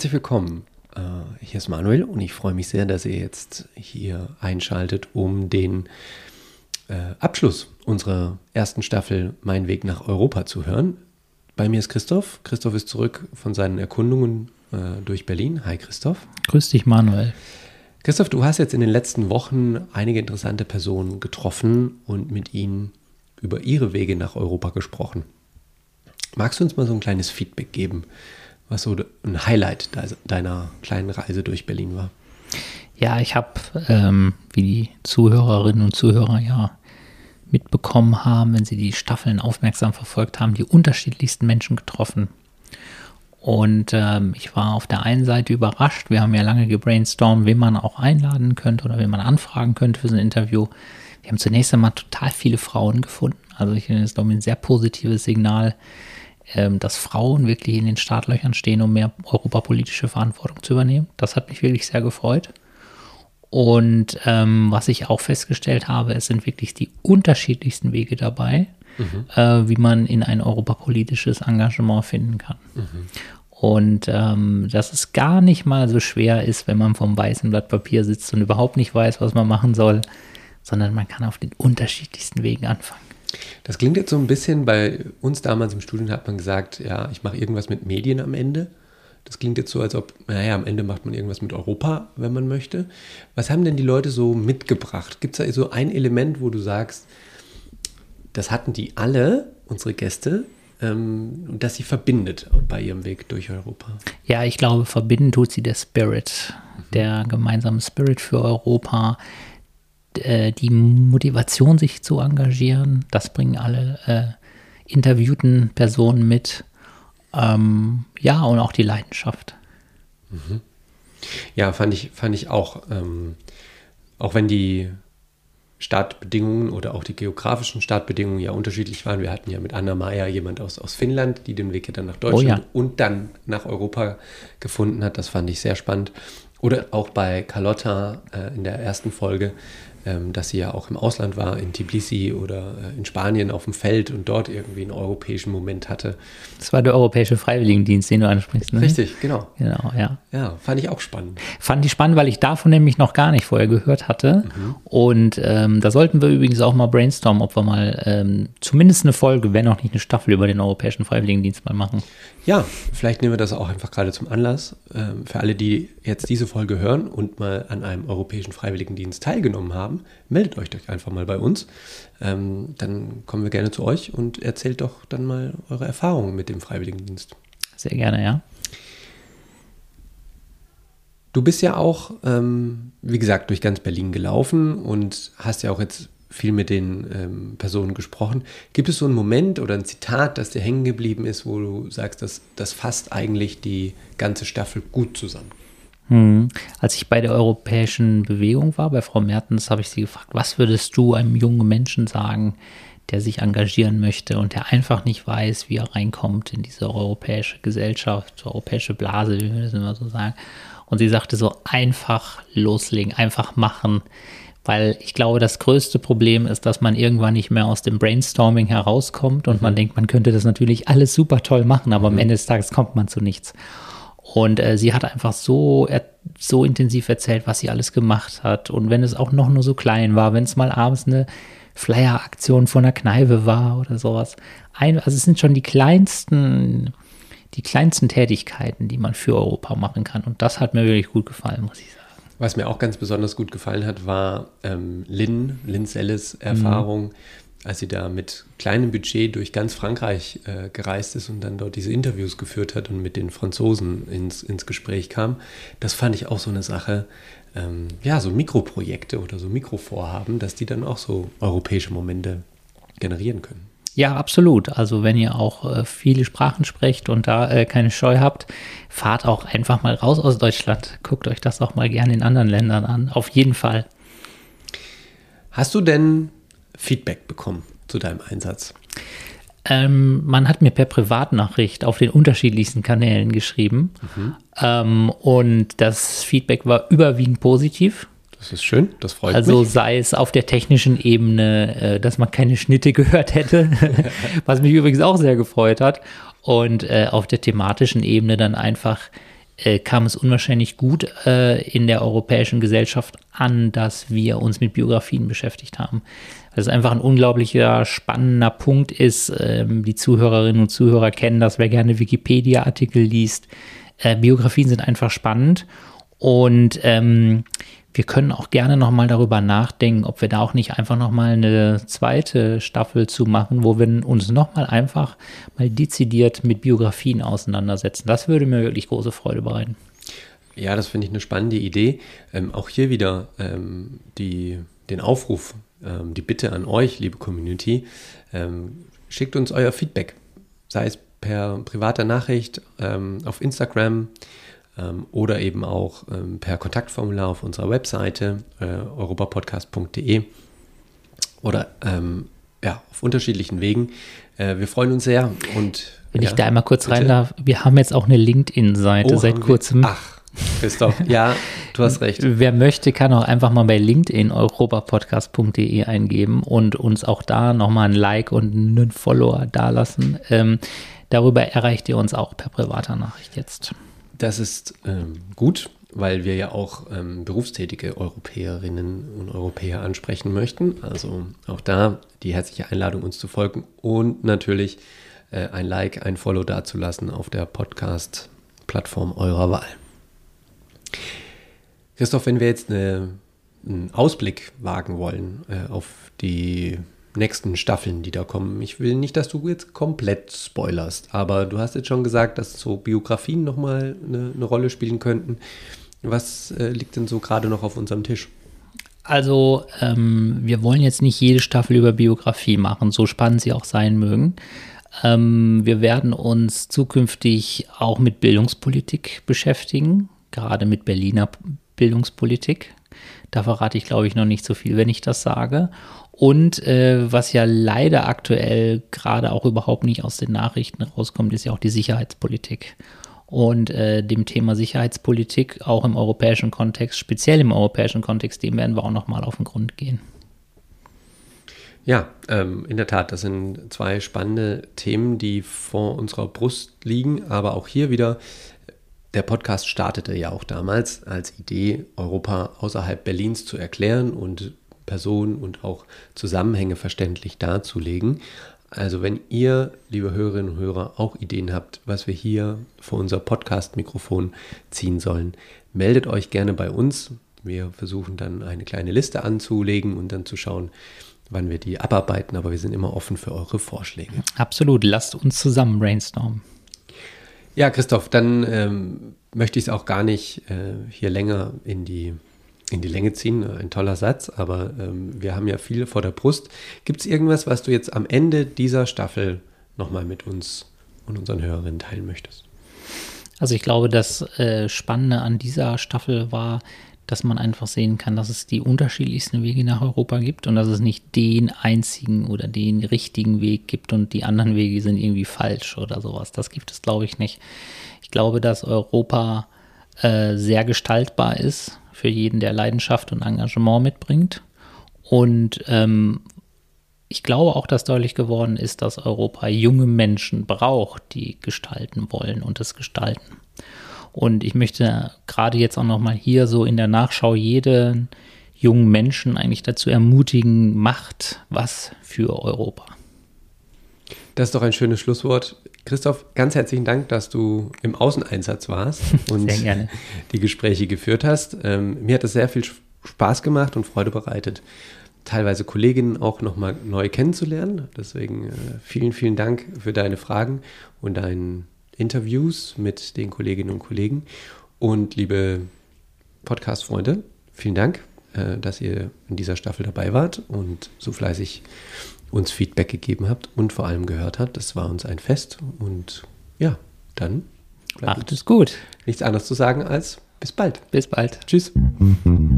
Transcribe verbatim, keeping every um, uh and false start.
Herzlich willkommen. Äh, hier ist Manuel und ich freue mich sehr, dass ihr jetzt hier einschaltet, um den äh, Abschluss unserer ersten Staffel Mein Weg nach Europa zu hören. Bei mir ist Christoph. Christoph ist zurück von seinen Erkundungen äh, durch Berlin. Hi Christoph. Grüß dich Manuel. Christoph, du hast jetzt in den letzten Wochen einige interessante Personen getroffen und mit ihnen über ihre Wege nach Europa gesprochen. Magst du uns mal so ein kleines Feedback geben, was so ein Highlight deiner kleinen Reise durch Berlin war? Ja, ich habe, ähm, wie die Zuhörerinnen und Zuhörer ja mitbekommen haben, wenn sie die Staffeln aufmerksam verfolgt haben, die unterschiedlichsten Menschen getroffen. Und ähm, ich war auf der einen Seite überrascht. Wir haben ja lange gebrainstormt, wen man auch einladen könnte oder wen man anfragen könnte für so ein Interview. Wir haben zunächst einmal total viele Frauen gefunden. Also ich finde das, glaube ich, ein sehr positives Signal, ähm, dass Frauen wirklich in den Startlöchern stehen, um mehr europapolitische Verantwortung zu übernehmen. Das hat mich wirklich sehr gefreut. Und ähm, was ich auch festgestellt habe, es sind wirklich die unterschiedlichsten Wege dabei, mhm. äh, wie man in ein europapolitisches Engagement finden kann. Mhm. Und ähm, dass es gar nicht mal so schwer ist, wenn man vom weißen Blatt Papier sitzt und überhaupt nicht weiß, was man machen soll, sondern man kann auf den unterschiedlichsten Wegen anfangen. Das klingt jetzt so ein bisschen, bei uns damals im Studium hat man gesagt, ja, ich mache irgendwas mit Medien am Ende. Das klingt jetzt so, als ob, naja, am Ende macht man irgendwas mit Europa, wenn man möchte. Was haben denn die Leute so mitgebracht? Gibt es da so ein Element, wo du sagst, das hatten die alle, unsere Gäste, ähm, und das sie verbindet bei ihrem Weg durch Europa? Ja, ich glaube, verbinden tut sie der Spirit, mhm. der gemeinsame Spirit für Europa, die Motivation, sich zu engagieren, das bringen alle äh, interviewten Personen mit. Ähm, ja, und auch die Leidenschaft. Mhm. Ja, fand ich, fand ich auch. Ähm, auch wenn die Startbedingungen oder auch die geografischen Startbedingungen ja unterschiedlich waren. Wir hatten ja mit Anna Meier jemand aus, aus Finnland, die den Weg ja dann nach Deutschland oh ja. und dann nach Europa gefunden hat. Das fand ich sehr spannend. Oder auch bei Carlotta äh, in der ersten Folge, ähm, dass sie ja auch im Ausland war, in Tbilisi oder äh, in Spanien auf dem Feld und dort irgendwie einen europäischen Moment hatte. Das war der Europäische Freiwilligendienst, den du ansprichst, ne? Richtig, genau. Genau, ja. Ja, fand ich auch spannend. Fand ich spannend, weil ich davon nämlich noch gar nicht vorher gehört hatte. Mhm. Und ähm, da sollten wir übrigens auch mal brainstormen, ob wir mal ähm, zumindest eine Folge, wenn auch nicht eine Staffel, über den Europäischen Freiwilligendienst mal machen. Ja, vielleicht nehmen wir das auch einfach gerade zum Anlass. Ähm, für alle, die jetzt diese Folge hören und mal an einem Europäischen Freiwilligendienst teilgenommen haben, meldet euch doch einfach mal bei uns. Ähm, dann kommen wir gerne zu euch und erzählt doch dann mal eure Erfahrungen mit dem Freiwilligendienst. Sehr gerne, ja. Du bist ja auch, ähm, wie gesagt, durch ganz Berlin gelaufen und hast ja auch jetzt viel mit den ähm, Personen gesprochen. Gibt es so einen Moment oder ein Zitat, das dir hängen geblieben ist, wo du sagst, das, das fasst eigentlich die ganze Staffel gut zusammen? Hm. Als ich bei der Europäischen Bewegung war, bei Frau Mertens, habe ich sie gefragt, was würdest du einem jungen Menschen sagen, der sich engagieren möchte und der einfach nicht weiß, wie er reinkommt in diese europäische Gesellschaft, europäische Blase, wie wir das immer so sagen. Und sie sagte so, einfach loslegen, einfach machen. Weil ich glaube, das größte Problem ist, dass man irgendwann nicht mehr aus dem Brainstorming herauskommt und mhm. man denkt, man könnte das natürlich alles super toll machen, aber mhm. am Ende des Tages kommt man zu nichts. Und äh, sie hat einfach so, er, so intensiv erzählt, was sie alles gemacht hat. Und wenn es auch noch nur so klein war, wenn es mal abends eine Flyer-Aktion von der Kneipe war oder sowas. Ein, also es sind schon die kleinsten, die kleinsten Tätigkeiten, die man für Europa machen kann. Und das hat mir wirklich gut gefallen, muss ich sagen. Was mir auch ganz besonders gut gefallen hat, war ähm, Lynn, Lynn Selles Erfahrung, mhm. als sie da mit kleinem Budget durch ganz Frankreich äh, gereist ist und dann dort diese Interviews geführt hat und mit den Franzosen ins, ins Gespräch kam. Das fand ich auch so eine Sache, ähm, ja, so Mikroprojekte oder so Mikrovorhaben, dass die dann auch so europäische Momente generieren können. Ja, absolut. Also wenn ihr auch äh, viele Sprachen sprecht und da äh, keine Scheu habt, fahrt auch einfach mal raus aus Deutschland. Guckt euch das auch mal gerne in anderen Ländern an. Auf jeden Fall. Hast du denn Feedback bekommen zu deinem Einsatz? Ähm, man hat mir per Privatnachricht auf den unterschiedlichsten Kanälen geschrieben. Mhm. Ähm, und das Feedback war überwiegend positiv. Das ist schön, das freut also mich. Also sei es auf der technischen Ebene, dass man keine Schnitte gehört hätte, was mich übrigens auch sehr gefreut hat. Und auf der thematischen Ebene dann einfach äh, kam es unwahrscheinlich gut äh, in der europäischen Gesellschaft an, dass wir uns mit Biografien beschäftigt haben. Weil es einfach ein unglaublicher, spannender Punkt ist. Ähm, die Zuhörerinnen und Zuhörer kennen das, wer gerne Wikipedia-Artikel liest. Äh, Biografien sind einfach spannend und ähm, wir können auch gerne nochmal darüber nachdenken, ob wir da auch nicht einfach nochmal eine zweite Staffel zu machen, wo wir uns nochmal einfach mal dezidiert mit Biografien auseinandersetzen. Das würde mir wirklich große Freude bereiten. Ja, das finde ich eine spannende Idee. Ähm, auch hier wieder ähm, die, den Aufruf, ähm, die Bitte an euch, liebe Community, ähm, schickt uns euer Feedback, sei es per privater Nachricht ähm, auf Instagram, Ähm, oder eben auch ähm, per Kontaktformular auf unserer Webseite äh, europapodcast punkt de oder ähm, ja, auf unterschiedlichen Wegen. Äh, wir freuen uns sehr. Und wenn ja, ich da einmal kurz bitte? rein darf, wir haben jetzt auch eine LinkedIn-Seite Oh, seit kurzem. Ach, Christoph, ja, du hast recht. Wer möchte, kann auch einfach mal bei LinkedIn europapodcast punkt de eingeben und uns auch da nochmal ein Like und einen Follower dalassen. Ähm, darüber erreicht ihr uns auch per privater Nachricht jetzt. Das ist ähm, gut, weil wir ja auch ähm, berufstätige Europäerinnen und Europäer ansprechen möchten. Also auch da die herzliche Einladung, uns zu folgen und natürlich äh, ein Like, ein Follow dazulassen auf der Podcast-Plattform eurer Wahl. Christoph, wenn wir jetzt eine, einen Ausblick wagen wollen äh, auf die nächsten Staffeln, die da kommen. Ich will nicht, dass du jetzt komplett spoilerst, aber du hast jetzt schon gesagt, dass so Biografien nochmal eine, eine Rolle spielen könnten. Was äh, liegt denn so gerade noch auf unserem Tisch? Also ähm, wir wollen jetzt nicht jede Staffel über Biografie machen, so spannend sie auch sein mögen. Ähm, wir werden uns zukünftig auch mit Bildungspolitik beschäftigen, gerade mit Berliner Bildungspolitik. Da verrate ich, glaube ich, noch nicht so viel, wenn ich das sage. Und äh, was ja leider aktuell gerade auch überhaupt nicht aus den Nachrichten rauskommt, ist ja auch die Sicherheitspolitik. Und äh, dem Thema Sicherheitspolitik auch im europäischen Kontext, speziell im europäischen Kontext, dem werden wir auch nochmal auf den Grund gehen. Ja, ähm, in der Tat, das sind zwei spannende Themen, die vor unserer Brust liegen. Aber auch hier wieder, der Podcast startete ja auch damals als Idee, Europa außerhalb Berlins zu erklären und Personen und auch Zusammenhänge verständlich darzulegen. Also wenn ihr, liebe Hörerinnen und Hörer, auch Ideen habt, was wir hier vor unser Podcast-Mikrofon ziehen sollen, meldet euch gerne bei uns. Wir versuchen dann eine kleine Liste anzulegen und dann zu schauen, wann wir die abarbeiten, aber wir sind immer offen für eure Vorschläge. Absolut, lasst uns zusammen brainstormen. Ja, Christoph, dann ähm, möchte ich es auch gar nicht äh, hier länger in die in die Länge ziehen, ein toller Satz, aber ähm, wir haben ja viel vor der Brust. Gibt es irgendwas, was du jetzt am Ende dieser Staffel nochmal mit uns und unseren Hörerinnen teilen möchtest? Also ich glaube, das äh, Spannende an dieser Staffel war, dass man einfach sehen kann, dass es die unterschiedlichsten Wege nach Europa gibt und dass es nicht den einzigen oder den richtigen Weg gibt und die anderen Wege sind irgendwie falsch oder sowas. Das gibt es, glaube ich, nicht. Ich glaube, dass Europa äh, sehr gestaltbar ist für jeden, der Leidenschaft und Engagement mitbringt. Und ähm, ich glaube auch, dass deutlich geworden ist, dass Europa junge Menschen braucht, die gestalten wollen und es gestalten. Und ich möchte gerade jetzt auch nochmal hier so in der Nachschau jeden jungen Menschen eigentlich dazu ermutigen, macht was für Europa. Das ist doch ein schönes Schlusswort. Christoph, ganz herzlichen Dank, dass du im Außeneinsatz warst und sehr gerne. die Gespräche geführt hast. Ähm, mir hat es sehr viel Spaß gemacht und Freude bereitet, teilweise Kolleginnen auch nochmal neu kennenzulernen. Deswegen äh, vielen, vielen Dank für deine Fragen und deine Interviews mit den Kolleginnen und Kollegen. Und liebe Podcast-Freunde, vielen Dank, äh, dass ihr in dieser Staffel dabei wart und so fleißig uns Feedback gegeben habt und vor allem gehört habt. Das war uns ein Fest und ja, dann macht es gut. Nichts anderes zu sagen als bis bald. Bis bald. Tschüss.